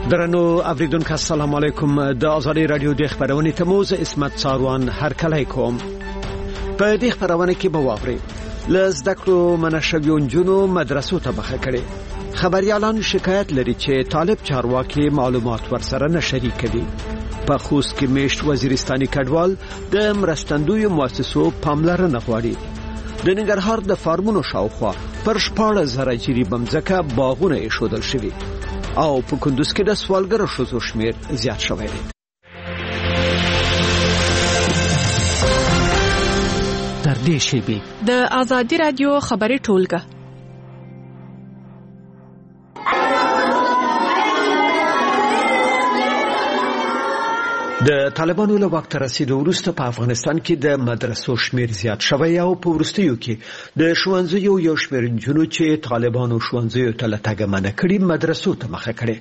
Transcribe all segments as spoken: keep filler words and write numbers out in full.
درنو اوریدونکو السلام علیکم. د ازادي رادیو د خبرونې تموز اسمت ساروان هر کله کوم. په دې خبرونه کې به واوري لزدکړو منشویون جنو مدرسو ته مخه کړي. خبريالان شکایت لري چې طالب چارواکي معلومات ورسره نه شریکوي. په خوست کې میشت وزیرستاني کډوال د مرستندوی مؤسسو پاملرنه غواړي. د ننګرهار د فارمونو شاوخوا پر شپاړس زره جری بمځکه باغونه ایښودل شوي او په کندوز کې د سوالګرو ښځو شمیر زیات شوی دی. تر دې شیبې د ازادي رادیو خبري ټولګه د طالبانو له وخت رسیدو وروسته په افغانستان کې د مدرسو شمیر زیات شوی او په وروستیو کې د ښوونځیو یو شمیر نجونو چې طالبانو ښوونځیو ته له تګ منع کړي مدرسو ته مخه کړي.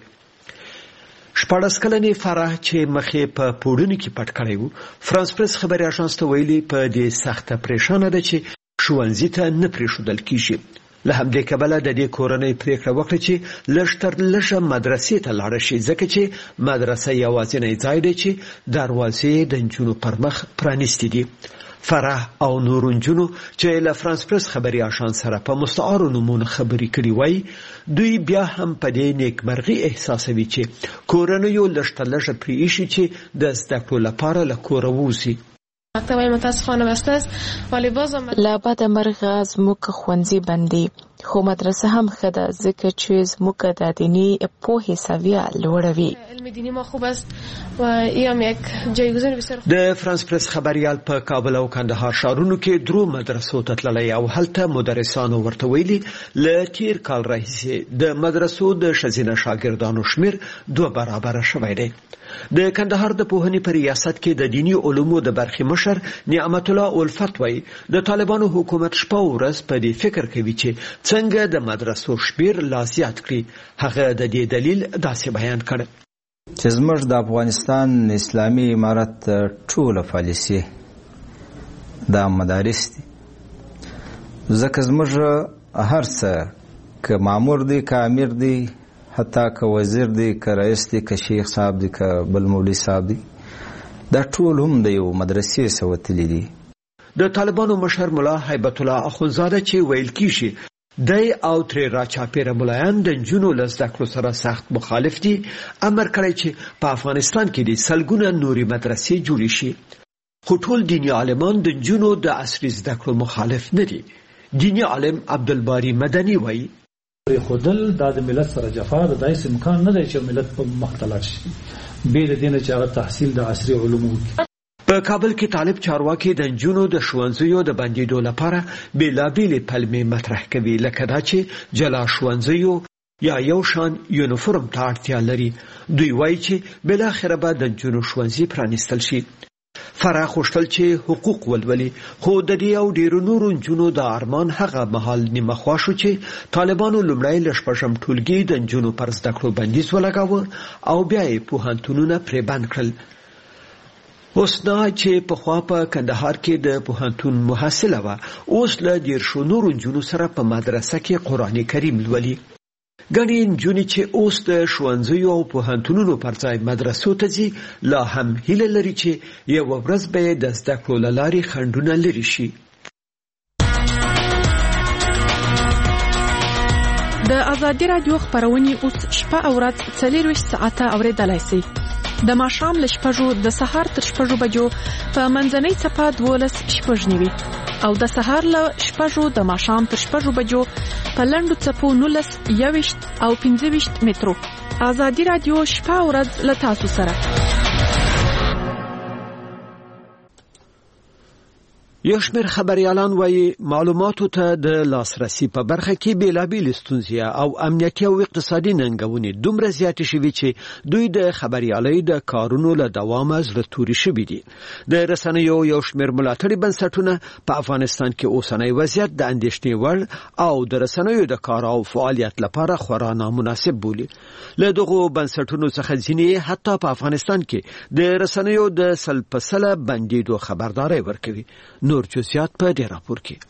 شپاړس کلنې فرح چې مخې په پوړني کې پټ کړی و فرانس پریس خبري اژانس ته ویلي په دې سخته پریشانه ده چې ښوونځي ته نه پریښودل کیږي. له همدې کبله د دې کورنۍ پریکړه وکړه چې لږتر لږه مدرسې ته لاړ شي ځکه چې مدرسه یوازینی ځای دی چې دروازې د نجونو پر مخ پرانیستې دي. فرح او نور نجونو چې له فرانس پریس خبري اژانس سره په مستعار نومونو خبري کړي وای دوی بیا هم په دې نیکمرغي احساسوي چې کورنۍ لږتر لږه پریښي چې د زده کړو لپاره له کوره ووځي. مکتبای متاسفانه بسته است ولی باز لا بعد مرغ زموږ ښوونځي بندي خو مدرسه هم ښه ده ځکه چې زموږ د دیني پوهې سویه لوړوي. علم دینی ما خوب است و ایم یک جایگزین بسیار خوب. د فرانس پریس خبريال په کابل او کندهار ښارونو کې درو مدرسو ته تللی او هلته مدرسانو ورته ویلي له تیر کال راهیسې د مدرسو د ښځینه شاګردانو شمیر دوه برابره شوی دی. د کندهار د پوهنې په ریاست کې د دینی علومو د برخې مشر نعمت الله الفت وایي د طالبانو حکومت شپه او ورځ په دې فکر کوي چې څنګه د مدرسو شمیر لا زیات کړي. هغه د دې دلیل داسې بیان کړ چې زموږ د افغانستان اسلامي امارت ټوله پالیسي د مدارس دي ځکه زموږ هر څه که مامور دی که امیر دی حتی که وزیر دی که رئیس دی که شیخ صاحب دی که بل مولوی صاحب دی دا ټول هم د یو مدرسې سوتلی دي. د طالبانو مشر ملا هیبت الله اخونزاده چې ویل کیږي دای او تر راچاپیره ملایان د جنو لزده کړو سره سخت مخالف دي امر کړی چې په افغانستان کې د سلګونه نوري مدرسې جوړې شي. خو ټول دیني عالمان د جنو د عصري زده کړو مخالف نه دي. دیني عالم عبدالباری مدني وایي خودل د ملت سره جفا د دایس امکان نه دی چې ملت په مختلف شي به د دینه چې هغه تحصیل د عصري علومو په کابل کې طالب چارواکي د جنونو د ښوونځیو د بندیدو لپاره بیلابیلې پلمې مطرح کوي لکه دا چې جلا ښوونځیو یا یو شان یونیفورم ته اړتیا لري. دوی وایي چې بالاخره به د جنونو ښوونځي پرانیستل شي. فرح خوشتل چې حقوق ولولي خو د دې او ډیرو نورو نجونو د ارمان هغه مهال نیمه خوا شو چې طالبانو لومړی له شپږم ټولګي د نجونو پر زده کړو بندیز ولګاوه او بیا یې پوهنتونونه پرې بند کړل. حسنا چې پخوا په کندهار کې د پوهنتون محصله وه اوس له دیرشو نورو نجونو سره په مدرسه کې قرآن کریم لولي. ګڼې نجونې چې اوس د ښوونځیو او پوهنتونونو پر ځای مدرسو ته ځي لا هم هیله لري چې یوه ورځ به یې د زده کړو له لارې خنډونه لرې شي. د ازادي رادیو خبرونه اوس شپه او ورځ څلورویشت ساعته اوریدلای شئ. د ماښام له شپږو د سهار تر شپږو بجو په منځنۍ څپه دولس شپږ نیوي او د سهار له شپږو د ماښام تر شپږو بجو په لنډو څپو نولس یوویشت او پنځه ویشت مترو. ازادي رادیو شپه او ورځ له تاسو سره. یو شمېر خبريالان وایي معلوماتو ته د لاسرسي په برخه کې بیلابیل ستونزې او امنیتي او اقتصادي ننګونې دومره زیاتې شوي چې دوی د خبريالۍ د کارونو له دوامه زړه توري شوي دي. د رسنیو یو شمېر ملاتړي بنسټونه په افغانستان کې اوسنی وضعیت د اندېښنې وړ او د رسنیو د کار او فعالیت لپاره خورا نامناسب بولي. له دغو بنسټونو څخه ځینې حتی په افغانستان کې د رسنیو د سل په سله بندیدو خبرداري ورکوي. نور جزئیات په دې راپور کې.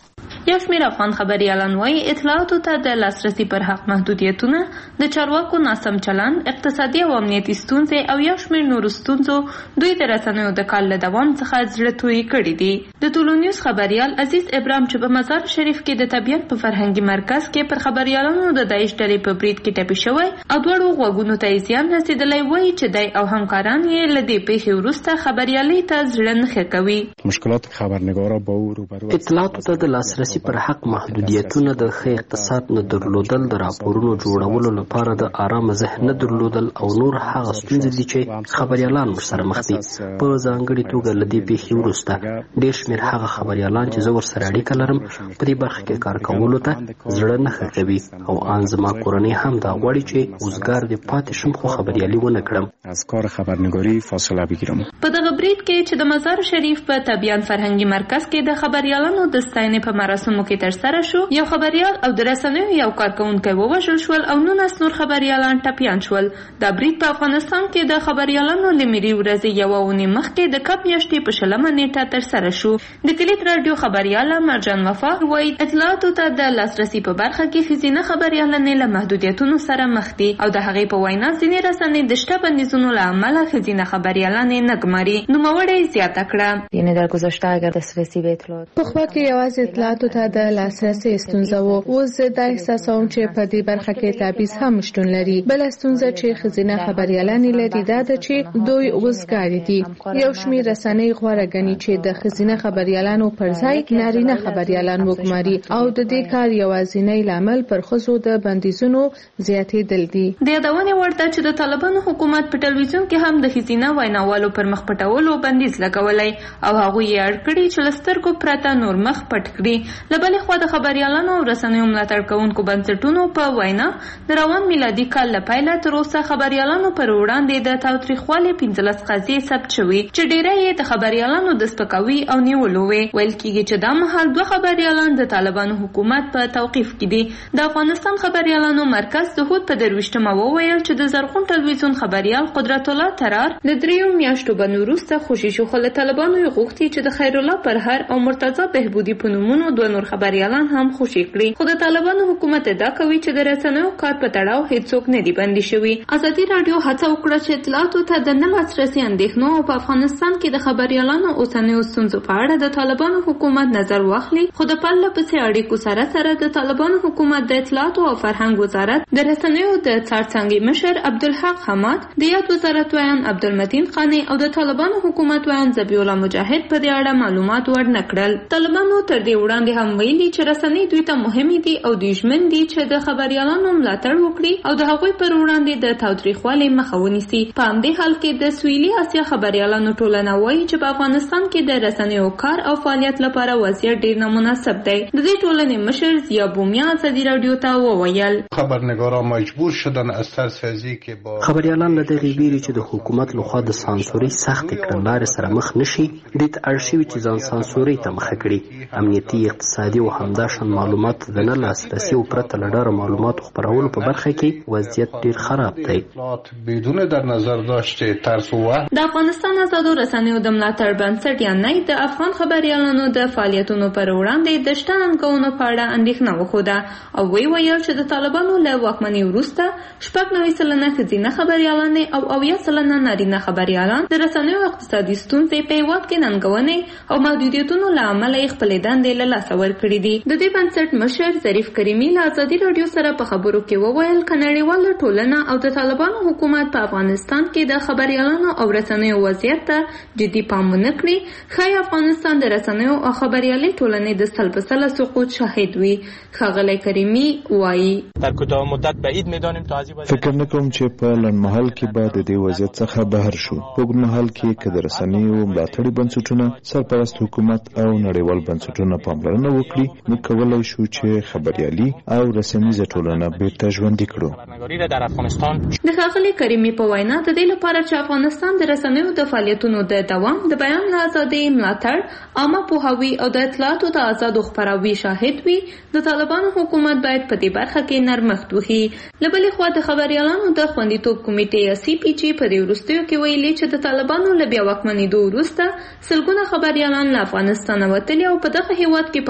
یو شمېر افغان خبریالان وایي اطلاعاتو ته د لاسرسي پر حق محدودیتونه د چارواکو ناسم چلند، اقتصادي او امنیتي ستونزې او یو شمېر نورو ستونزو دوی د رسنیو د کال له دوام څخه زړه توی کړي دي. د ټولو نیوز خبریال عزیز ابراهیم چې په مزار شریف کې د طبیعت په فرهنګي مرکز کې پر خبریالانو د داعش ډلې په برید کې ټپي شوی او دواړو غوږونو ته یې زیان رسېدلی، وایي چې دی او همکاران یې له دې پیښې وروسته خبریالۍ ته زړه نه ښه کوي. مشکلات خبرنگارا با او روبرو اطلاعاتو ته د لاسرسي پر حق محدودیتونه، د ښه اقتصاد نه درلودل، د راپورونو جوړولو لپاره د آرامه ذهن نه درلودل او نور هغه ستونزې دي چې خبریالان ورسره مخ دي. په ځانګړې توګه له دې پیښې وروسته ډېر شمېر هغه خبریالان چې زه ورسره اړیکه لرم په دې برخه کې کار کولو ته زړه نه ښه کوي او ان زما کورنۍ هم دا غواړي چې وزګار دې پاتې شم خو خبریالي ونه کړم. از کار خبرنگاری فاصله بگیرم. په دغه برید کې چې د مزار شریف په طبیعت فرهنګي مرکز کې د خبریالانو د ستاینې په مراسمو کې ترسره شو، یو خبریال او د رسنیو یو کارکونکی ووژل شول او نولس نور خبریالان ټپیان شول. دا برید په افغانستان کې د خبریالانو له ملي ورځې یوه اونۍ مخکې د کب میاشتې په شلمه نیټه ترسره شو. د کلید راډیو خبریاله مرجان وفا وایي اطلاعاتو ته د لاسرسي په برخه کې ښځینه خبریالانې له محدودیتونو سره مخ دي او د هغې په وینا ځینې رسنۍ د شته بندیزونو له امله ښځینه خبریالانې نه ګماري. نوموړې زیاته کړه یعنې در گذشته اگر دسترسی به اطلاعات پخوا کې یوازې اطلاعاتو ته د لاسرسي ستونزه و، اوس زه دا احساسوم چې په دې برخه کې تبعیض هم شتون لري. بله ستونزه چې ښځینه خبریالانې لري دا ده چې دوی وزګارې دي. یو شمېر رسنۍ غوره ګڼي چې د ښځینه خبریالانو پر ځای نارینه خبریالان وګماري او د دې کار یوازینی لامل پر ښځو د بندیزونو زیاتېدل دي. د یادونې وړ ده چې د طالبانو حکومت په ټلویزیون کې هم د ښځینه ویناوالو پر مخ پټولو بندیز لګولی او هغوی یې اړ کړي چې له سترګو پرته نور مخ پټ کړي. له بلې خوا د خبریالانو او رسنیو ملاتړ کوونکو بنسټونو په وینا د روان میلادي کال له پیله تر اوسه خبریالانو پر وړاندې د تاوتریخوالي پنځلس قضیې ثبت شوي چې ډیری یې د خبریالانو د سپکاوي او نیولو وې. ویل کېږي چې دا مهال دوه خبریالان د طالبانو حکومت په توقیف کې دي. د افغانستان خبریالانو مرکز د هود په درویشتمه وویل چې د زرغون ټلویزیون خبریال قدرت الله ترار د دریو میاشتو بند وروسته خوشي شو، خو له طالبانو یې غوښتي چې د خیر الله پرهر او مرتضی بهبودي په نومونو دوه نور خبریالان هم خوشي کړي. خو د طالبانو حکومت ادعا کوي چې د رسنیو کار په تړاو هیڅوک نه دي بندي شوي. ازادي راډیو هڅه وکړه چې اطلاعاتو ته د نه لاسرسي اندېښنو او په افغانستان کې د خبریالانو اوسنیو ستونزو په اړه د طالبانو حکومت نظر واخلي، خو د پرله پسې اړیکو سره سره د طالبانو حکومت د اطلاعاتو او فرهنګ وزارت د رسنیو د څارڅانګې مشر عبدالحق حماد، د یاد وزارت ویان عبدالمتین خانی او د طالبانو حکومت ویان ذبیح الله مجاهد په دې اړه معلومات ورنه کړل. طالبانو تر دې وړاندې هم ویلي چې رسنۍ دوی ته مهمې دي او دوی ژمن دي چې د خبریالانو ملاتړ وکړي او د هغوی پر وړاندې د تاوتریخوالي مخه ونیسي. په همدې حال کې د سویلي اسیا خبریالانو ټولنه وایي چې په افغانستان کې د رسنیو کار او فعالیت لپاره وضعیت ډېر نامناسب دی. د دې ټولنې مشر ضیا بومیا ازادي راډیو ته وویل خبرنگاران مجبور شدن از ترسازی که با خبریالان له دغې ویرې چې د حکومت لخوا د سانسوري سخت کړنلارې سره مخ نشي دې ته اړ شوي چې ځان سانسوري ته مخه کړي. امنیتي، اقتصادي او همداشان معلومات د نه لاسرسي او پرته له ډاره معلوماتو خپرولو په برخه کې وضعیت ډېر خراب دی. بدون در نظر داشته ترس و د افغانستان آزادو رسنیو د ملاتړ بنسټ یا نه د افغان خبریالانو د فعالیتونو پر وړاندې د شته ننګونو په اړه اندېښنه وښوده او وی ویل چې د طالبانو له واکمنۍ وروسته شپږ نوي سلنه ښځینه خبریالانې او اویا سلنه نارینه خبریالان د رسنیو اقتصادي ستونزې په هېواد کې ننګونې او محدودیتونو له امله یې خپلې دندې له لاسه ورکړي دي. د دې بنسټ مشر ظریف کریمي له ازادي راډیو سره په خبرو کې وویل که نړیواله ټولنه او د طالبانو حکومت په افغانستان کې د خبریالانو او رسنیو وضعیت ته جدي پام ونه کړي، ښایي افغانستان د رسنیو او خبریالۍ ټولنې د سل په سله سقوط شاهد وي. ښاغلی کریمي وایي فکر نه کوم چې په لنډمهال کې به د دې وضعیت څخه بهر شو. په اوږدمهال کې که د رسنیو ملاتړي بنسټونه، سرپرست حکومت او نړیوال بنسټونه پاملرنه وکړي، نو کولی شو چې خبریالي او رسنیزه ټولنه بیرته ژوندي کړو. د ښاغلي کریمي په وینا د دې لپاره چې افغانستان د رسنیو د فعالیتونو د دوام، د بیان له ازادۍ ملاتړ، عامه پوهاوي او د اطلاعاتو د آزادو خپراوي شاهد وي، د طالبانو حکومت باید په دې برخه کې نرمښت وښي. له بلې خوا د خبریالانو د خوندیتوب کمیټې یا سی پی جی په دې وروستیو کې ویلي چې د طالبانو له بیا واکمنېدو وروسته سلګونه خبریالان له افغانستانه وتلي او په دغه هېواد کې په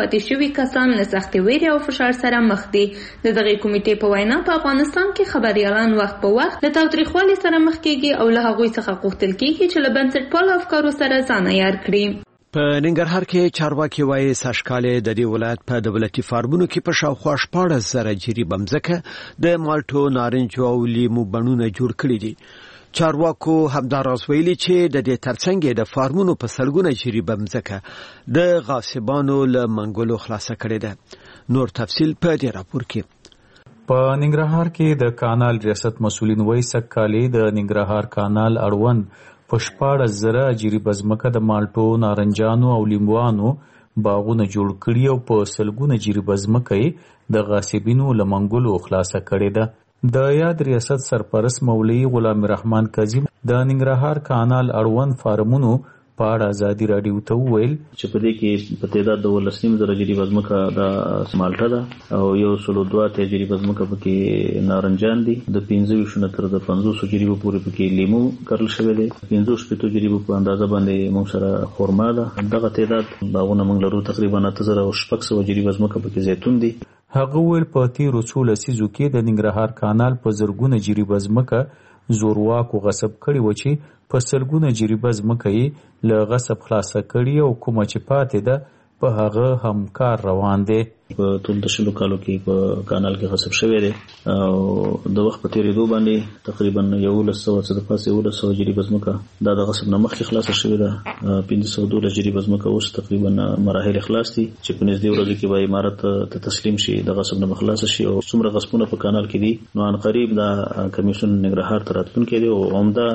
پاتې شوي کسان له سختې ویرې او فشار سره مخ دي. د دغې کمیټې په وینا په افغانستان کې خبریالان وخت په وخت له تاوتریخوالي سره مخ کیږي او له هغوی څخه غوښتل کیږي چې له بنسټپالو افکارو سره ځان عیار کړي. په ننګرهار کې چارواکي وایي سږکال د دې ولایت په دولتي فارمونو کې په شاوخوا شپاړس زره جریبه مځکه د مالټو، نارنج او لیمو بڼونه جوړ کړي دي. چارواکو همداراز ویلي چې د دې ترڅنګ د فارمونو په سلګونه جریبه مځکه د غاصبانو له منګولو خلاصه کړې ده. نور تفصیل په دې راپور کې. په ننګرهار کې د کانال ریاست مسولین وایي سږکال د ننګرهار کانال اړوند په شپاړس زره جریبه ځمکه د مالټو، نارنجانو او لیموانو باغونه جوړ کړي او په سلګونه جریبه ځمکه یې د غاصبینو له منګولو خلاصه کړې ده. د یاد ریاست سرپرست مولوي غلام رحمان کاظم د ننګرهار کانال اړوند فارمونو په اړه ازادي راډیو ته وویل چې په دې کې په تعداد د ولس نیم زره جریبه ځمکه د مالټه ده او یو سلو دوه ته جریبه ځمکه پکې نارنجان دي، د پنځه ویشت نه تر د پنځوس جریبو پورې پکې لیمو کرل شوی دی، پنځه شپږ جریبو په اندازه باندې موږ سره خرما ده. دغه تعداد باغونه موږ لرو تقریبا اته زره او شپږ سوه جریبه ځمکه پکې زیتون دي. هغه ویل په تیرو څو لسیزو کې د ننګرهار کانال په زرګونه جریبه ځمکه زورواکو غصب کړي و چې په سلګونه جریبه ځمکه یې له غصب خلاصه کړي او کومه چې پاتې ده په هغه هم کار روان دی. په ټول د شلو کالو کې په کانال کې غصب شوی دی او د وخت په تیریدو باندې تقریبا یولس سوه څه د پاسه یولس سوه جریبه ځمکه دا د غصب نه مخکې خلاصه شوې ده. پنځه سوه دولس جریبه ځمکه اوس تقریبا مراحل خلاص دي چې په نږدې ورځو کې به امارت ته تسلیم شي، د غصب نه خلاص شي او څومره غصبونه په کانال کې دي نو ان قریب دا کمیسیون ننګرهار ته راتلونکی دی او عمده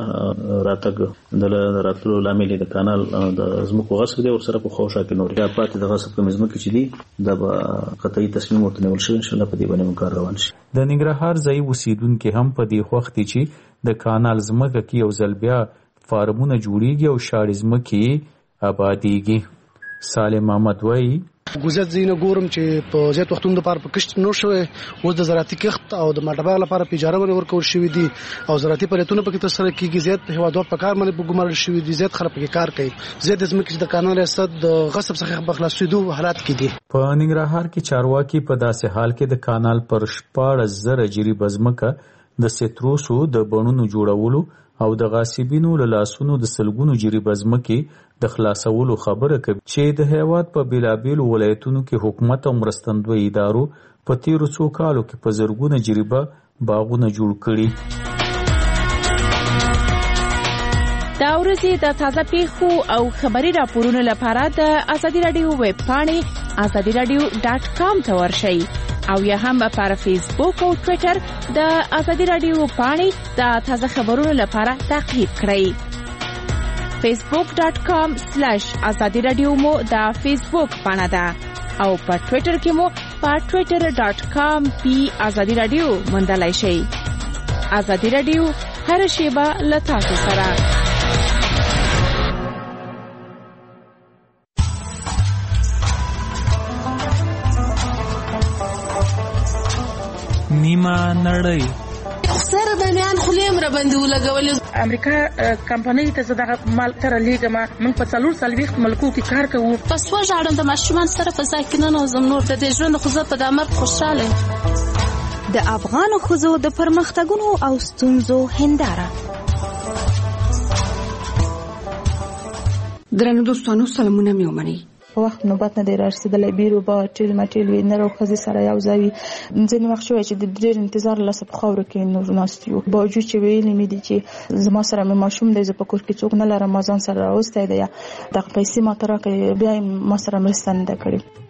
راتګ د راتلو لامل د کانال د ځمکو غصب دی او سره په خوشا کې نور یا پاتې د غصب کوم ځمکه چې دي دا به قطعي تصمیم ورته نیول شوی، ان شاء الله په دې باندې کار روان شي. د ننګرهار ځای اوسیدونکو هم په دې وخت چې د کانال ځمکه کې یو ځل بیا فارمونه جوړیږي او شاړې ځمکې آبادیږي. سالم احمد وایي ګوزت زینه ګورم چې په زیات وختونو لپاره په کښت نو شوی اوس د زراعتي کښت او د مالټه باغ لپاره په اجاره باندې ورکول شوی دي او زراعتي فعالیتونه پکې ترسره کیږي. زیات په هوادو په کار باندې ګمارل شوی دي، زیات خلک پکې کار کوي. زیات ځمکې د کانال ریاست د غصب څخه په خلاصېدو حالات کې دي. په ننګرهار کې چارواکي په داسې حال کې د کانال پر شپاړس زره جریبه ځمکه د سیتروسو د بڼونو جوړولو او د غاصبینو له لاسونو د سلګونو جریبه ځمکې د خلاصولو خبره کوي چې د هیواد په بیلابیلو ولایتونو کې حکومت او مرستندوی ادارو په تیرو څو کالو کې په زرګونه جریبه باغونه جوړ کړي. دا ورځې د تازه پیښو او خبري راپورونو لپاره د ازادي رادیو ویب پاڼې ازادي رادیو ډاټ کام ته ورشئ او یا هم پر فیسبوک او ټوئیټر د ازادي رادیو پاڼې د تازه خبرونو لپاره تعقیب کړئ. فیسبوک ډاټ کام سلیش ازادي رادیو مو د فیسبوک پاڼه ده او په ټوئیټر کې مو په ټوئیټر ډاټ کام پی ازادي رادیو موندلای شئ. ازادي رادیو هر شیبه له تاسو سره. نیمه نړۍ سره د میان خلیم را باندې ولګولې. امریکا کمپنۍ ته زداغه مال تر لیګه ما من په څلور سلويخت ملکو کې کار کوو. پس وژاړم د ماشومان سره په ځای کې نه نوزم نور د دې ژوند خو زه په د مرګ خوشاله. د افغان ښځو د پرمختګونو او ستونزو هنداره. درنو دوستانو سلامونه مې ومنئ. په وخت نوبت نه دی رارسېدلی، بیرو به ټیل مټیل وي، نر او ښځې سره یو ځای وي. ځینې وخت شوی چې د ډېر انتظار لاسه په خاورو کې نور ناست یو، باوجود چې ویلي مې دي چې زما سره مې ماشوم دی، زه په کور کې څوک نه لرم، ما ځان سره راوستی دی، دغه پیسې ما ته راکړئ، بیا یې ما سره مرسته نه ده کړې.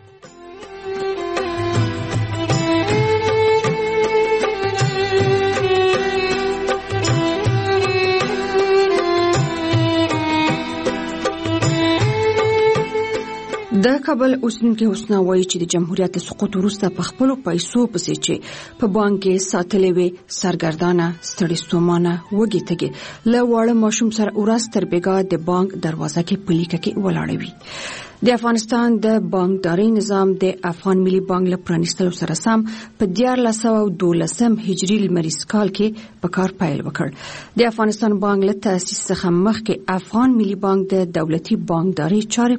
د کابل اوسیدونکي حسنا وایي چې د جمهوریت د سقوط وروسته په خپلو پیسو پسې چې په بانک کې ساتلې وې سرګردانه، ستړې ستومانه، وږې تږې له واړه ماشوم سره ورځ تر بېګا د بانک دروازه کې په لیکه کې ولاړه وي. د افغانستان د بانکداري نظام د افغان ملي بانک له پرانیستلو سره سم په دیارلس سوه دولسم هجري لمریز کال کې په کار پیل وکړ. د افغانستان بانک له تاسیس څخه مخکې افغان ملي بانک د دولتي بانکداري چارې